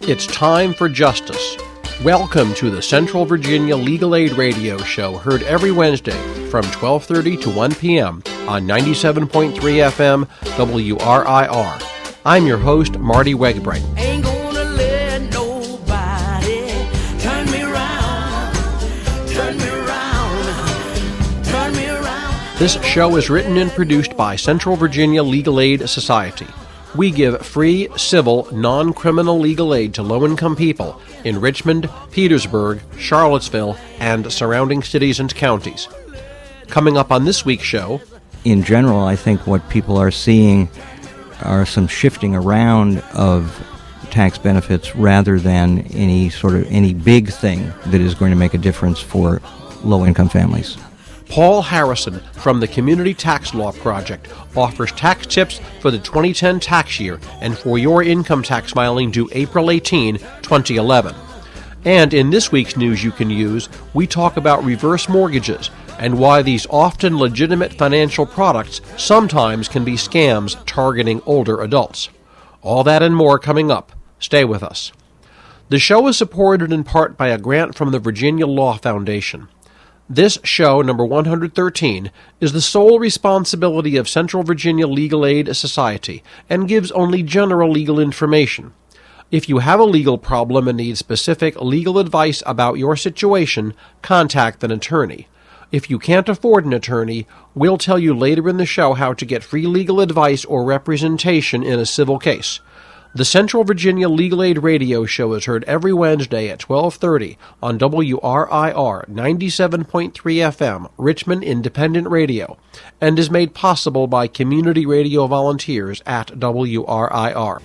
It's time for justice. Welcome to the Central Virginia Legal Aid Radio Show, heard every Wednesday from 12:30 to 1 p.m. on 97.3 FM WRIR. I'm your host, Marty Wegbright. Ain't gonna let nobody turn me around, turn me around, turn me around. This show is written and produced by Central Virginia Legal Aid Society. We give free, civil, non-criminal legal aid to low-income people in Richmond, Petersburg, Charlottesville, and surrounding cities and counties. Coming up on this week's show... In general, I think what people are seeing are some shifting around of tax benefits rather than any big thing that is going to make a difference for low-income families. Paul Harrison from the Community Tax Law Project offers tax tips for the 2010 tax year and for your income tax filing due April 18, 2011. And in this week's News You Can Use, we talk about reverse mortgages and why these often legitimate financial products sometimes can be scams targeting older adults. All that and more coming up. Stay with us. The show is supported in part by a grant from the Virginia Law Foundation. This show, number 113, is the sole responsibility of Central Virginia Legal Aid Society and gives only general legal information. If you have a legal problem and need specific legal advice about your situation, contact an attorney. If you can't afford an attorney, we'll tell you later in the show how to get free legal advice or representation in a civil case. The Central Virginia Legal Aid Radio Show is heard every Wednesday at 12:30 on WRIR 97.3 FM, Richmond Independent Radio, and is made possible by community radio volunteers at WRIR.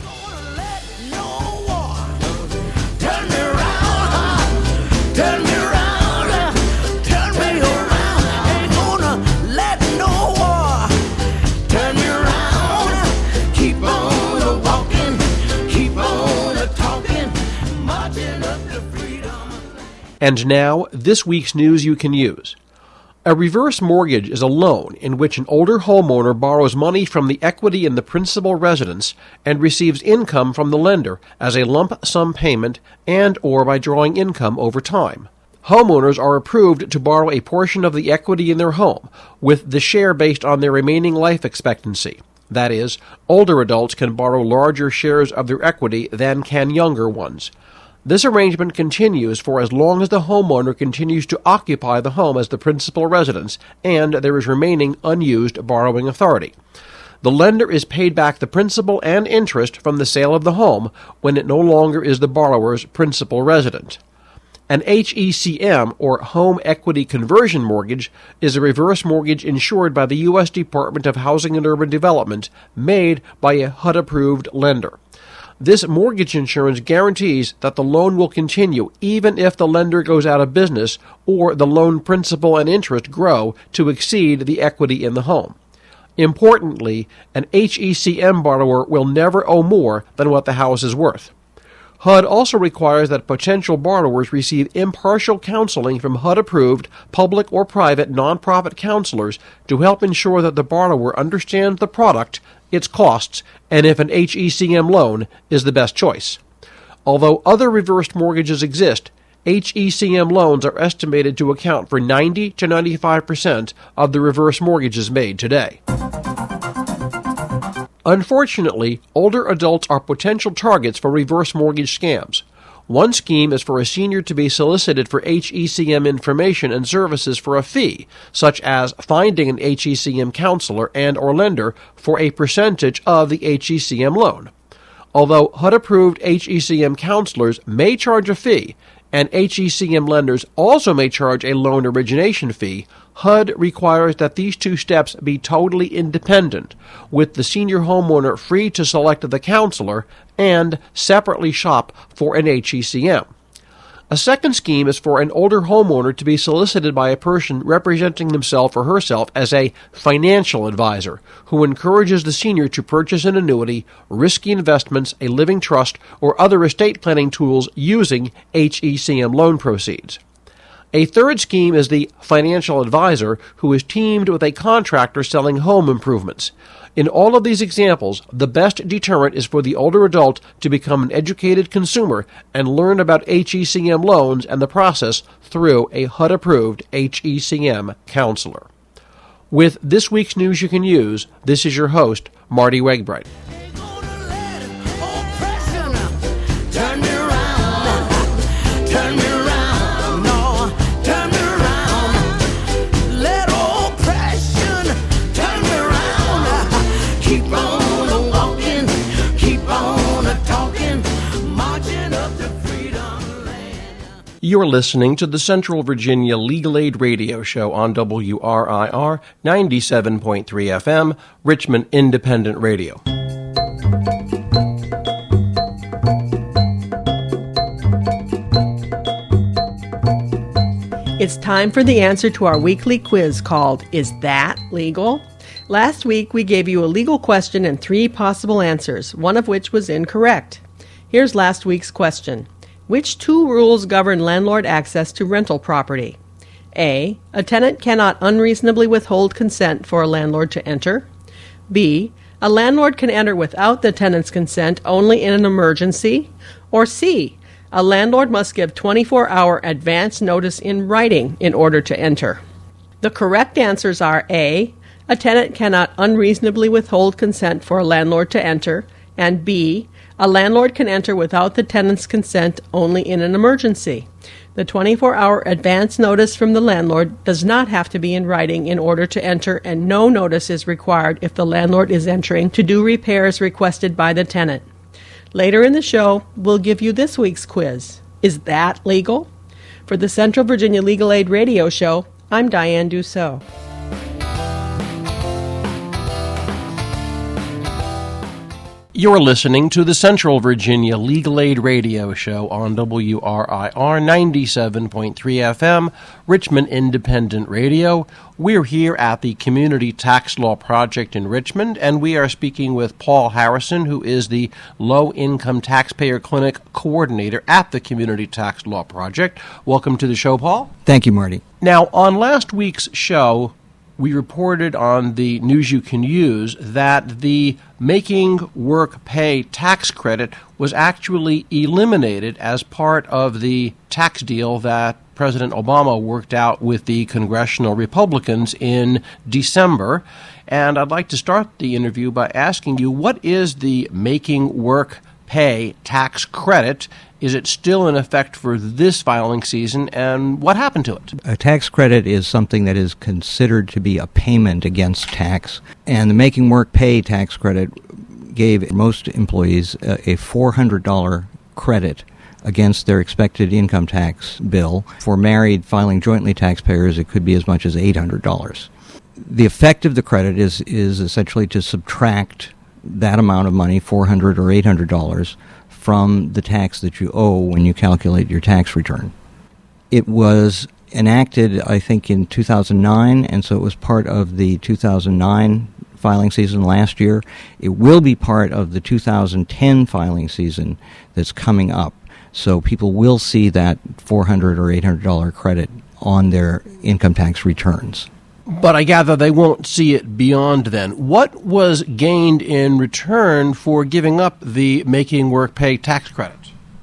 And now, this week's News You Can Use. A reverse mortgage is a loan in which an older homeowner borrows money from the equity in the principal residence and receives income from the lender as a lump sum payment and or by drawing income over time. Homeowners are approved to borrow a portion of the equity in their home, with the share based on their remaining life expectancy. That is, older adults can borrow larger shares of their equity than can younger ones. This arrangement continues for as long as the homeowner continues to occupy the home as the principal residence and there is remaining unused borrowing authority. The lender is paid back the principal and interest from the sale of the home when it no longer is the borrower's principal resident. An HECM, or Home Equity Conversion Mortgage, is a reverse mortgage insured by the U.S. Department of Housing and Urban Development, made by a HUD-approved lender. This mortgage insurance guarantees that the loan will continue even if the lender goes out of business or the loan principal and interest grow to exceed the equity in the home. Importantly, an HECM borrower will never owe more than what the house is worth. HUD also requires that potential borrowers receive impartial counseling from HUD-approved public or private nonprofit counselors to help ensure that the borrower understands the product, its costs, and if an HECM loan is the best choice. Although other reversed mortgages exist, HECM loans are estimated to account for 90 to 95% of the reverse mortgages made today. Unfortunately, older adults are potential targets for reverse mortgage scams. One scheme is for a senior to be solicited for HECM information and services for a fee, such as finding an HECM counselor and or lender for a percentage of the HECM loan. Although HUD-approved HECM counselors may charge a fee, and HECM lenders also may charge a loan origination fee, HUD requires that these two steps be totally independent, with the senior homeowner free to select the counselor and separately shop for an HECM. A second scheme is for an older homeowner to be solicited by a person representing himself or herself as a financial advisor, who encourages the senior to purchase an annuity, risky investments, a living trust, or other estate planning tools using HECM loan proceeds. A third scheme is the financial advisor, who is teamed with a contractor selling home improvements. In all of these examples, the best deterrent is for the older adult to become an educated consumer and learn about HECM loans and the process through a HUD-approved HECM counselor. With this week's news you can use, this is your host, Marty Wegbright. You're listening to the Central Virginia Legal Aid Radio Show on WRIR 97.3 FM, Richmond Independent Radio. It's time for the answer to our weekly quiz called, Is That Legal? Last week, we gave you a legal question and 3 possible answers, one of which was incorrect. Here's last week's question. Which 2 rules govern landlord access to rental property? A. A tenant cannot unreasonably withhold consent for a landlord to enter. B. A landlord can enter without the tenant's consent only in an emergency. Or C. A landlord must give 24-hour advance notice in writing in order to enter. The correct answers are A. A tenant cannot unreasonably withhold consent for a landlord to enter, and B. A landlord can enter without the tenant's consent only in an emergency. The 24-hour advance notice from the landlord does not have to be in writing in order to enter, and no notice is required if the landlord is entering to do repairs requested by the tenant. Later in the show, we'll give you this week's quiz. Is that legal? For the Central Virginia Legal Aid Radio Show, I'm Diane Dussault. You're listening to the Central Virginia Legal Aid Radio Show on WRIR 97.3 FM, Richmond Independent Radio. We're here at the Community Tax Law Project in Richmond, and we are speaking with Paul Harrison, who is the Low Income Taxpayer Clinic Coordinator at the Community Tax Law Project. Welcome to the show, Paul. Thank you, Marty. Now, on last week's show, we reported on the News You Can Use that the Making Work Pay tax credit was actually eliminated as part of the tax deal that President Obama worked out with the congressional Republicans in December. And I'd like to start the interview by asking you, what is the Making Work Pay tax credit? Is it still in effect for this filing season, and what happened to it? A tax credit is something that is considered to be a payment against tax, and the Making Work Pay tax credit gave most employees a $400 credit against their expected income tax bill. For married filing jointly taxpayers, it could be as much as $800. The effect of the credit is essentially to subtract that amount of money, $400 or $800, from the tax that you owe when you calculate your tax return. It was enacted, I think, in 2009, and so it was part of the 2009 filing season last year. It will be part of the 2010 filing season that's coming up. So people will see that $400 or $800 credit on their income tax returns. But I gather they won't see it beyond then. What was gained in return for giving up the Making Work Pay tax credit?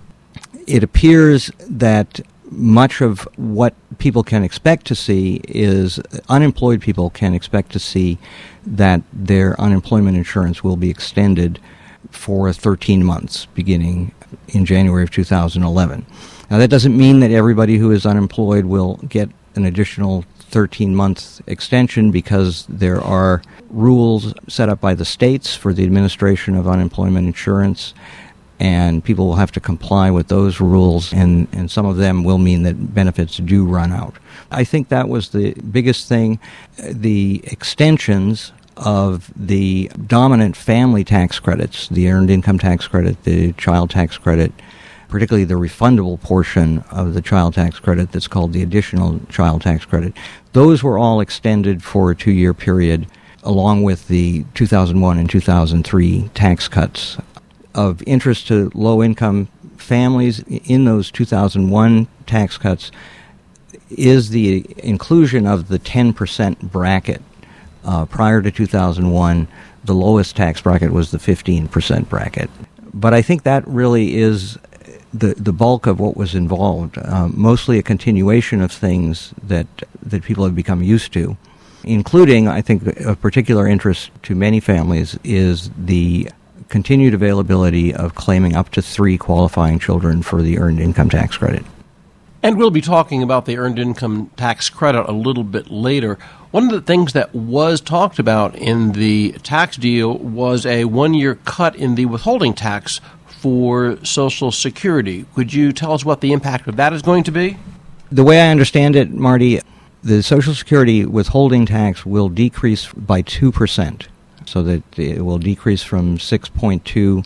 It appears that much of what people can expect to see is unemployed people can expect to see that their unemployment insurance will be extended for 13 months beginning in January of 2011. Now, that doesn't mean that everybody who is unemployed will get an additional 13-month extension, because there are rules set up by the states for the administration of unemployment insurance, and people will have to comply with those rules, and some of them will mean that benefits do run out. I think that was the biggest thing. The extensions of the dominant family tax credits, the earned income tax credit, the child tax credit, particularly the refundable portion of the child tax credit that's called the additional child tax credit, those were all extended for a 2-year period, along with the 2001 and 2003 tax cuts. Of interest to low-income families, in those 2001 tax cuts, is the inclusion of the 10% bracket. Prior to 2001, the lowest tax bracket was the 15% bracket. But I think that really is the bulk of what was involved, mostly a continuation of things that people have become used to, including, I think, of particular interest to many families is the continued availability of claiming up to 3 qualifying children for the Earned Income Tax Credit. And we'll be talking about the Earned Income Tax Credit a little bit later. One of the things that was talked about in the tax deal was a 1-year cut in the withholding tax for Social Security. Could you tell us what the impact of that is going to be? The way I understand it, Marty, the Social Security withholding tax will decrease by 2%, so that it will decrease from 6.2 to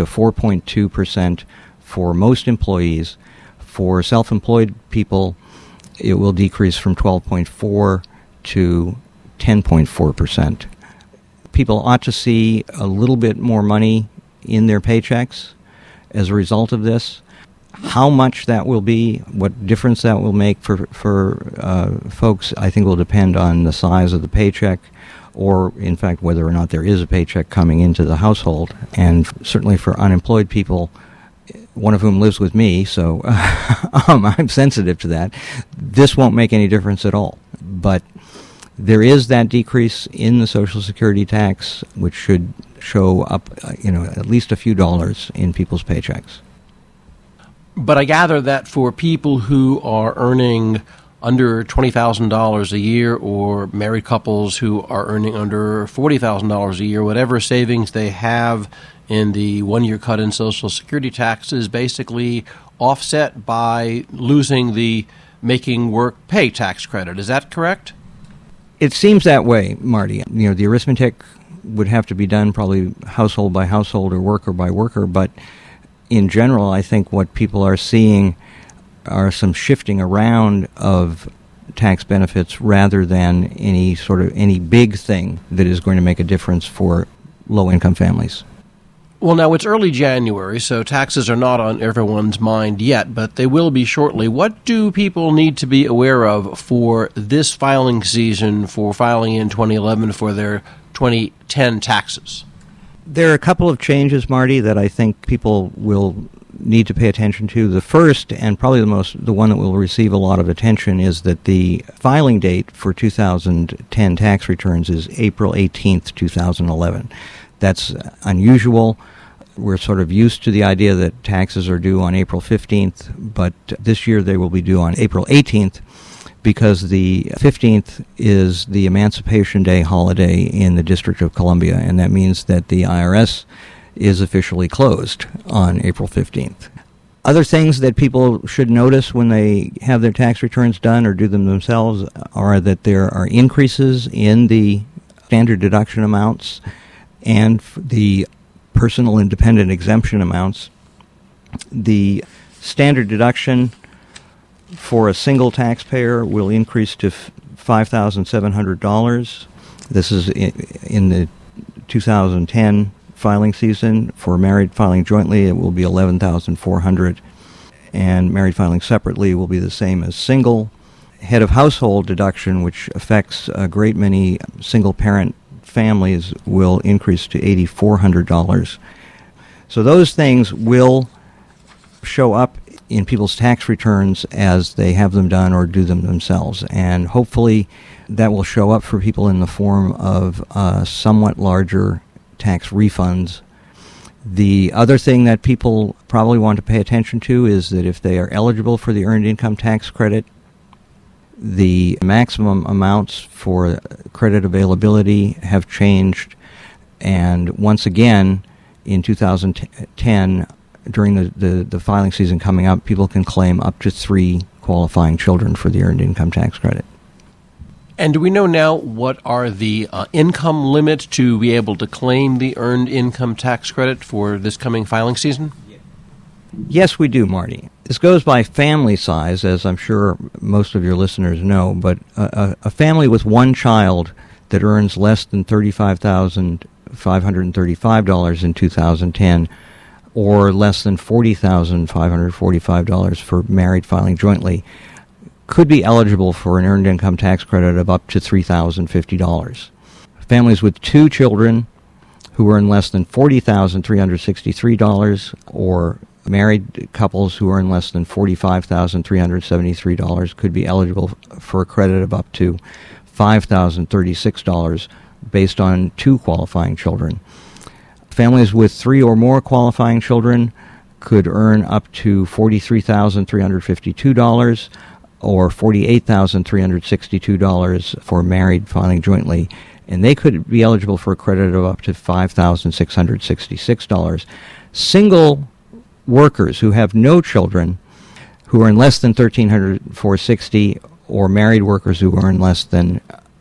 4.2% for most employees. For self-employed people, it will decrease from 12.4 to 10.4%. People ought to see a little bit more money in their paychecks as a result of this. How much that will be, what difference that will make for folks, I think will depend on the size of the paycheck, or in fact whether or not there is a paycheck coming into the household. And certainly for unemployed people, one of whom lives with me, so I'm sensitive to that, this won't make any difference at all. But there is that decrease in the Social Security tax, which should show up, at least a few dollars in people's paychecks. But I gather that for people who are earning under $20,000 a year, or married couples who are earning under $40,000 a year, whatever savings they have in the 1-year cut in Social Security tax is basically offset by losing the Making Work Pay tax credit. Is that correct? It seems that way, Marty. The arithmetic would have to be done probably household by household or worker by worker, but in general, I think what people are seeing are some shifting around of tax benefits rather than any big thing that is going to make a difference for low-income families. Well, now it's early January, so taxes are not on everyone's mind yet, but they will be shortly. What do people need to be aware of for this filing season, for filing in 2011 for their 2010 taxes? There are a couple of changes, Marty, that I think people will need to pay attention to. The first, and probably the one that will receive a lot of attention, is that the filing date for 2010 tax returns is April 18th, 2011. That's unusual. We're sort of used to the idea that taxes are due on April 15th, but this year they will be due on April 18th because the 15th is the Emancipation Day holiday in the District of Columbia, and that means that the IRS is officially closed on April 15th. Other things that people should notice when they have their tax returns done or do them themselves are that there are increases in the standard deduction amounts and the personal independent exemption amounts. The standard deduction for a single taxpayer will increase to $5,700. This is in the 2010 filing season. For married filing jointly, it will be $11,400, and married filing separately will be the same as single. Head of household deduction, which affects a great many single-parent families, will increase to $8,400. So those things will show up in people's tax returns as they have them done or do them themselves, and hopefully that will show up for people in the form of somewhat larger tax refunds. The other thing that people probably want to pay attention to is that if they are eligible for the Earned Income Tax Credit, the maximum amounts for credit availability have changed, and once again, in 2010, during the filing season coming up, people can claim up to 3 qualifying children for the Earned Income Tax Credit. And do we know now what are the income limits to be able to claim the Earned Income Tax Credit for this coming filing season? Yes, we do, Marty. This goes by family size, as I'm sure most of your listeners know, but a family with one child that earns less than $35,535 in 2010 or less than $40,545 for married filing jointly could be eligible for an earned income tax credit of up to $3,050. Families with 2 children who earn less than $40,363, or married couples who earn less than $45,373 could be eligible for a credit of up to $5,036 based on 2 qualifying children. Families with 3 or more qualifying children could earn up to $43,352 or $48,362 for married filing jointly, and they could be eligible for a credit of up to $5,666. Single workers who have no children, who earn less than $1,360, or married workers who earn less than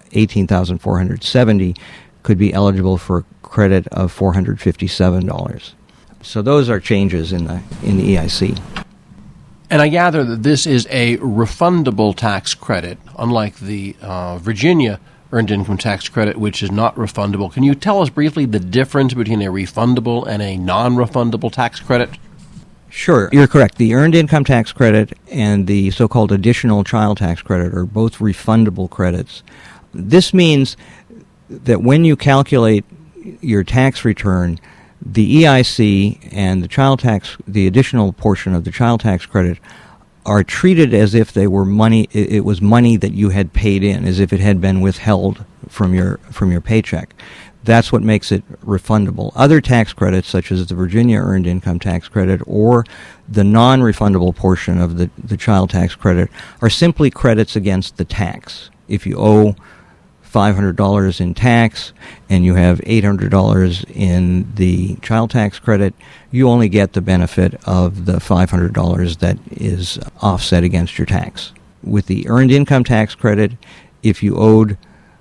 $18,470 could be eligible for a credit of $457. So those are changes in the EIC. And I gather that this is a refundable tax credit, unlike the Virginia earned income tax credit, which is not refundable. Can you tell us briefly the difference between a refundable and a non-refundable tax credit? Sure, you're correct. The earned income tax credit and the so-called additional child tax credit are both refundable credits. This means that when you calculate your tax return, the EIC and the additional portion of the child tax credit are treated as if they were money. It was money that you had paid in, as if it had been withheld from your paycheck. That's what makes it refundable. Other tax credits, such as the Virginia earned income tax credit or the non-refundable portion of the child tax credit, are simply credits against the tax. If you owe $500 in tax and you have $800 in the child tax credit, you only get the benefit of the $500 that is offset against your tax. With the earned income tax credit, if you owed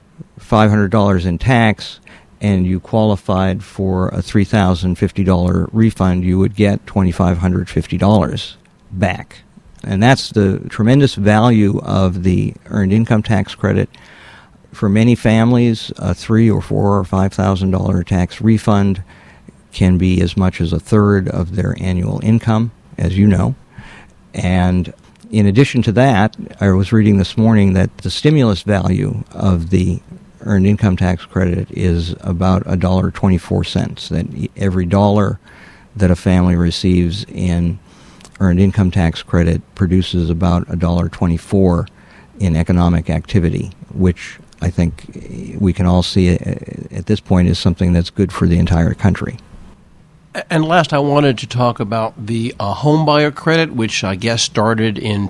$500 in tax and you qualified for a $3,050 refund, you would get $2,550 back. And that's the tremendous value of the earned income tax credit. For many families, a $3,000 or $4,000 or $5,000 tax refund can be as much as a third of their annual income, as you know. And in addition to that, I was reading this morning that the stimulus value of the earned income tax credit is about $1.24. That every dollar that a family receives in earned income tax credit produces about $1.24 in economic activity, which I think we can all see at this point is something that's good for the entire country. And last, I wanted to talk about the homebuyer credit, which I guess started in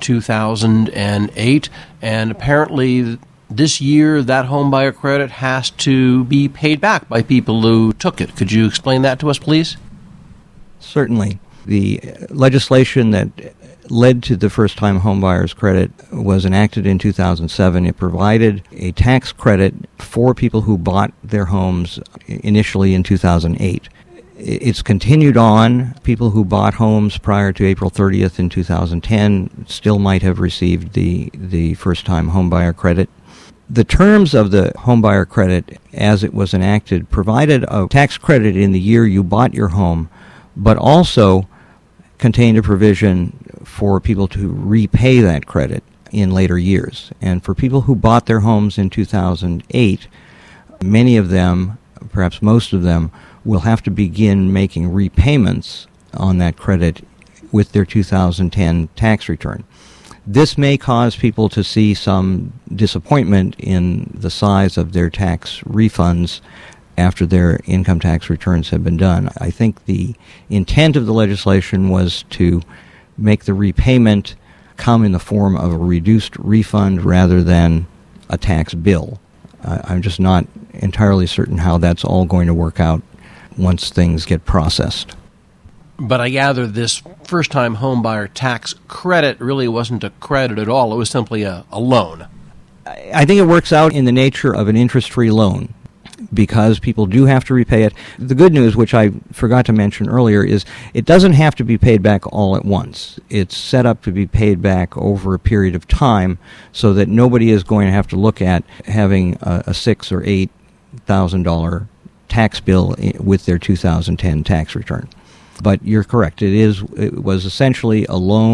2008, and apparently this year that homebuyer credit has to be paid back by people who took it. Could you explain that to us, please? Certainly. The legislation that led to the first-time homebuyers credit was enacted in 2007. It provided a tax credit for people who bought their homes initially in 2008. It's continued on. People who bought homes prior to April 30th in 2010 still might have received the first-time homebuyer credit. The terms of the homebuyer credit, as it was enacted, provided a tax credit in the year you bought your home, but also contained a provision for people to repay that credit in later years. And for people who bought their homes in 2008, many of them, perhaps most of them, will have to begin making repayments on that credit with their 2010 tax return. This may cause people to see some disappointment in the size of their tax refunds after their income tax returns have been done. I think the intent of the legislation was to make the repayment come in the form of a reduced refund rather than a tax bill. I'm just not entirely certain how that's all going to work out once things get processed. But I gather this first-time homebuyer tax credit really wasn't a credit at all. It was simply a loan. I think it works out in the nature of an interest-free loan, because people do have to repay it. The good news, which I forgot to mention earlier, is it doesn't have to be paid back all at once. It's set up to be paid back over a period of time so that nobody is going to have to look at having a $6,000 or $8,000 tax bill with their 2010 tax return. But you're correct. It was essentially a loan.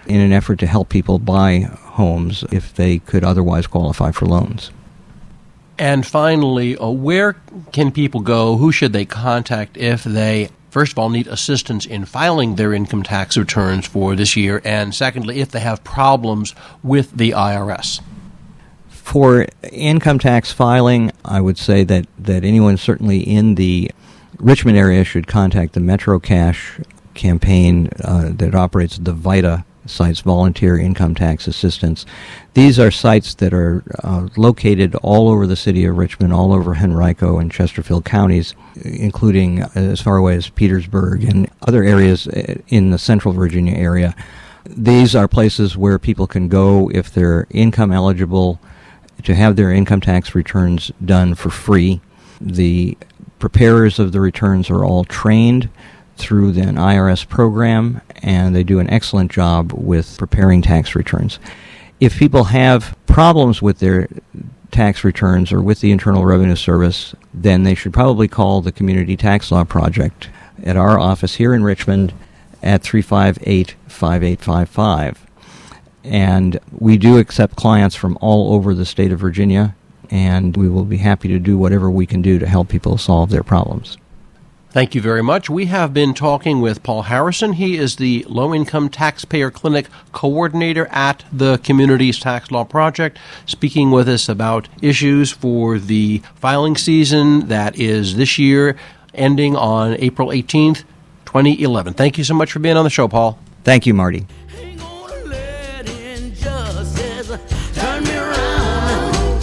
in an effort to help people buy homes if they could otherwise qualify for loans. And finally, where can people go? Who should they contact if they, first of all, need assistance in filing their income tax returns for this year, and secondly, if they have problems with the IRS? For income tax filing, I would say that anyone certainly in the Richmond area should contact the MetroCash campaign that operates the VITA sites, Volunteer Income Tax Assistance. These are sites that are located all over the city of Richmond, all over Henrico and Chesterfield counties, including as far away as Petersburg and other areas in the central Virginia area. These are places where people can go if they're income eligible to have their income tax returns done for free. The preparers of the returns are all trained through an IRS program, and they do an excellent job with preparing tax returns. If people have problems with their tax returns or with the Internal Revenue Service, then they should probably call the Community Tax Law Project at our office here in Richmond at 358-5855. And we do accept clients from all over the state of Virginia, and we will be happy to do whatever we can do to help people solve their problems. Thank you very much. We have been talking with Paul Harrison. He is the Low Income Taxpayer Clinic Coordinator at the Communities Tax Law Project, speaking with us about issues for the filing season that is this year, ending on April 18th, 2011. Thank you so much for being on the show, Paul. Thank you, Marty. Ain't gonna let injustice turn me around,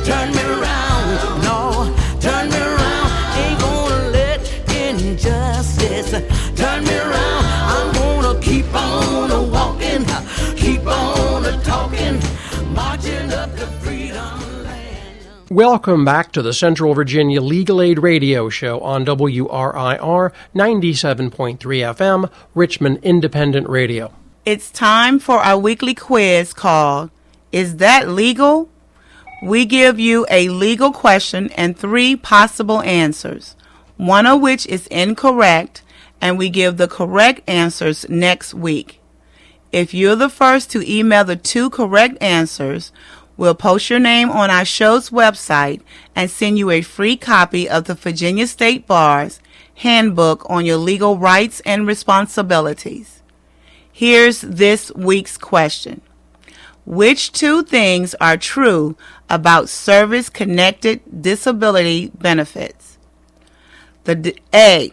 no, turn me around. Ain't gonna let injustice turn me around. I'm gonna keep on walking, keep on talking, marching up to freedom land. Welcome back to the Central Virginia Legal Aid Radio Show on WRIR 97.3 FM, Richmond Independent Radio. It's time for our weekly quiz called, Is That Legal? We give you a legal question and 3 possible answers, one of which is incorrect, and we give the correct answers next week. If you're the first to email the 2 correct answers, we'll post your name on our show's website and send you a free copy of the Virginia State Bar's Handbook on Your Legal Rights and Responsibilities. Here's this week's question. Which 2 things are true about service-connected disability benefits? A.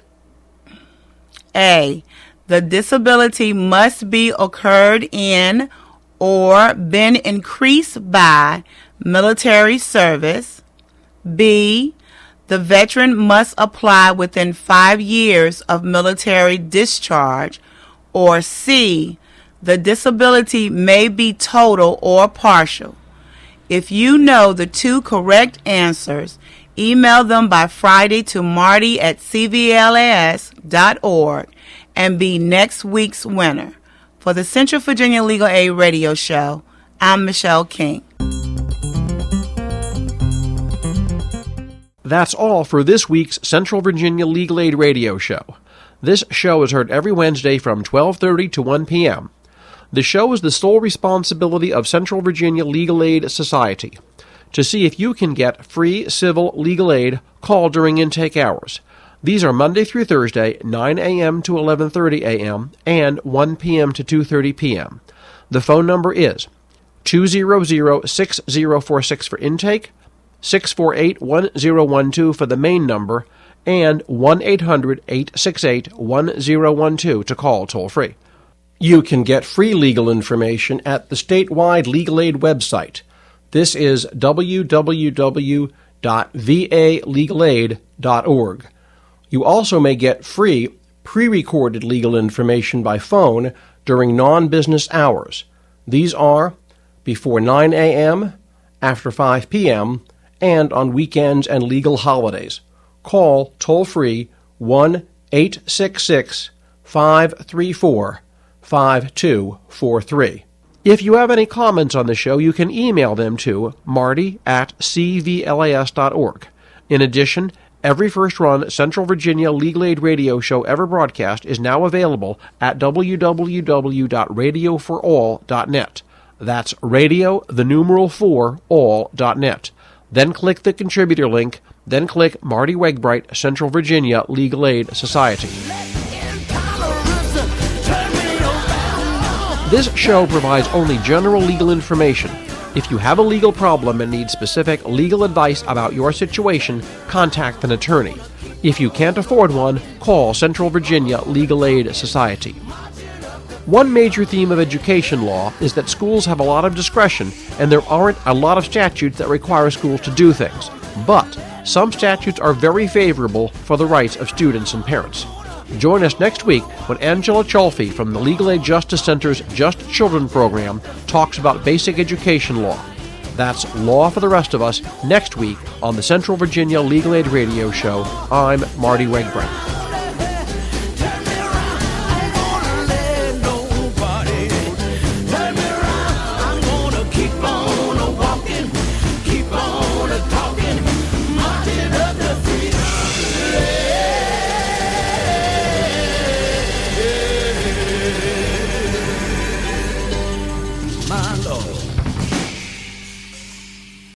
The disability must be occurred in or been increased by military service. B. The veteran must apply within 5 years of military discharge. Or C. The disability may be total or partial. If you know the 2 correct answers, email them by Friday to marty@cvlas.org and be next week's winner. For the Central Virginia Legal Aid Radio Show, I'm Michelle King. That's all for this week's Central Virginia Legal Aid Radio Show. This show is heard every Wednesday from 12:30 to 1 p.m. The show is the sole responsibility of Central Virginia Legal Aid Society. To see if you can get free civil legal aid, call during intake hours. These are Monday through Thursday, 9 a.m. to 11:30 a.m. and 1 p.m. to 2:30 p.m. The phone number is 200-6046 for intake, 648-1012 for the main number, and 1-800-868-1012 to call toll-free. You can get free legal information at the statewide legal aid website. This is www.valegalaid.org. You also may get free pre-recorded legal information by phone during non-business hours. These are before 9 a.m., after 5 p.m., and on weekends and legal holidays. Call toll-free 1-866-534-5243. If you have any comments on the show, you can email them to marty@cvlas.org. In addition, Every first-run Central Virginia Legal Aid radio show ever broadcast is now available at www.radioforall.net. That's radio, the numeral 4, all.net. Then click the contributor link, then click Marty Wegbright, Central Virginia Legal Aid Society. This show provides only general legal information. If you have a legal problem and need specific legal advice about your situation, contact an attorney. If you can't afford one, call Central Virginia Legal Aid Society. One major theme of education law is that schools have a lot of discretion and there aren't a lot of statutes that require schools to do things. But some statutes are very favorable for the rights of students and parents. Join us next week when Angela Chalfie from the Legal Aid Justice Center's Just Children program talks about basic education law. That's Law for the Rest of Us next week on the Central Virginia Legal Aid Radio Show. I'm Marty Wegbright. My Lord.